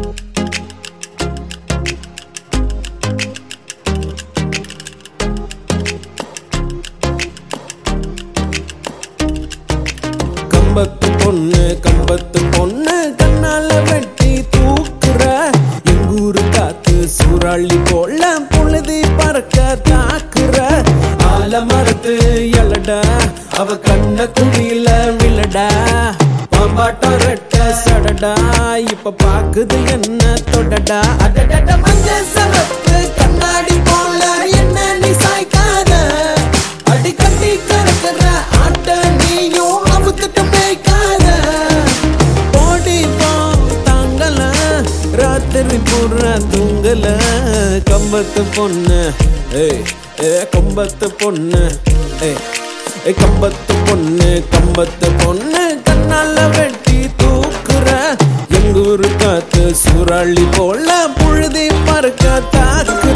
கம்பத்து பொண்ணு கண்ணால வெட்டி தூக்குற எங்கூரு காத்து சூறாளி போல புழுதி பறக்க தாக்குற ஆல மரத்து எலடா அவ கண்ண குழியில விழடா பாம்பாட்டம் ரெட்ட சடடா இப்ப பாக்குது என்ன தொடடா அடடட மஞ்ச சவப்பு கண்ணாடி போல என்ன நீ சாய்க்காத அடி கட்டி கறக்குற ஆட்ட நீயும் அவுத்துட்டு மேய்க்காத ஓடி போ தாங்கல ராத்திரி பூரா தூங்கல கம்பத்து பொண்ணு கம்பத்து பொண்ணு கம்பத்து பொண்ணு கண்ணால வெட்டி தூக்குற எங்கூரு காத்து சூறாளி போல புழுதி பறக்க தாக்குற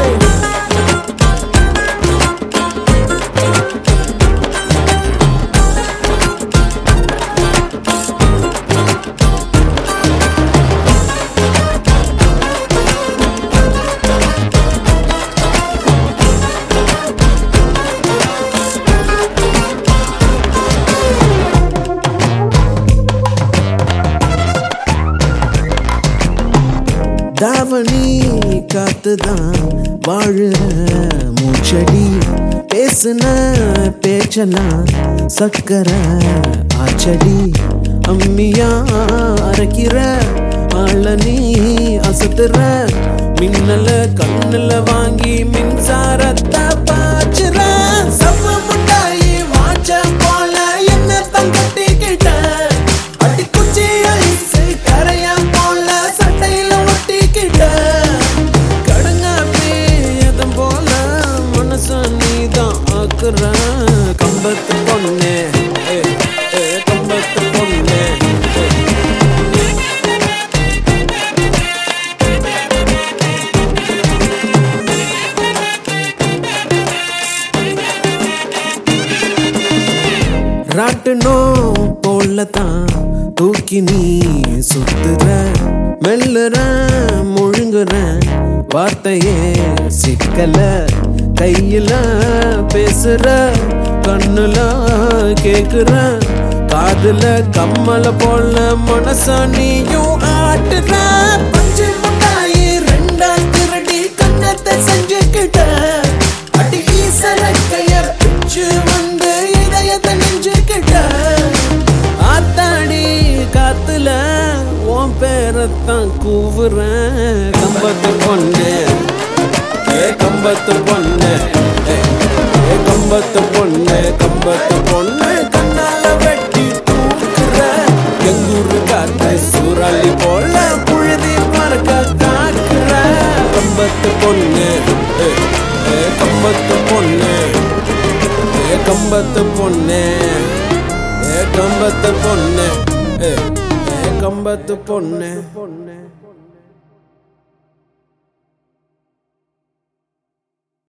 தாவணி காத்துதான் வாழுற மூச்சடி பேசுன பேச்சலாம் சக்கர ஆச்சடி அம்மியா அரைக்கிற ஆள நீ அசத்துற மின்னல கண்ணுல வாங்கி மின்சாரத்தை பாச்சுற சவ முட்டாயி வாச்ச போல என்ன தங்கட்டிக்கிட்ட அடி குச்சி ஐசு கரையா போல சட்டையில ஒட்டிக்கிட்ட கடுங்காப்பி எதம் போல மனச நீதான் ஆக்குற கம்பத்து பொண்ணு கம்பத்து பொண்ணு ராட்டுனோ போலதான் தூக்கி நீ சுத்துற மெல்லுற முழுங்குற வார்த்தையே சிக்கல கையில பேசுற கண்ணுல கேக்குற காதுல கம்மல போல மனச நீயும் ஆட்டுற பஞ்சு முட்டாயி ரெண்டா திருடி கண்ணத்தை செஞ்சுக்கிட்ட அடி ஈசரக்கைய பிச்சு வந்து இதயத்தை நெஞ்சுக்கிட்ட ஆத்தாடி காத்துல உன் பேரத்தான் கூவுறேன் கம்பத்து பொண்ணு கம்பத்து பொண்ணு கம்பத்து பொண்ணு கண்ணால வெட்டி தூக்குற எங்கூரு காத்து சூறாளி போல புழுதி மறக்க தாக்குற கம்பத்து பொண்ணு கம்பத்து பொண்ணு கம்பத்து பொண்ணு கம்பத்து பொண்ணு கம்பத்து பொண்ணு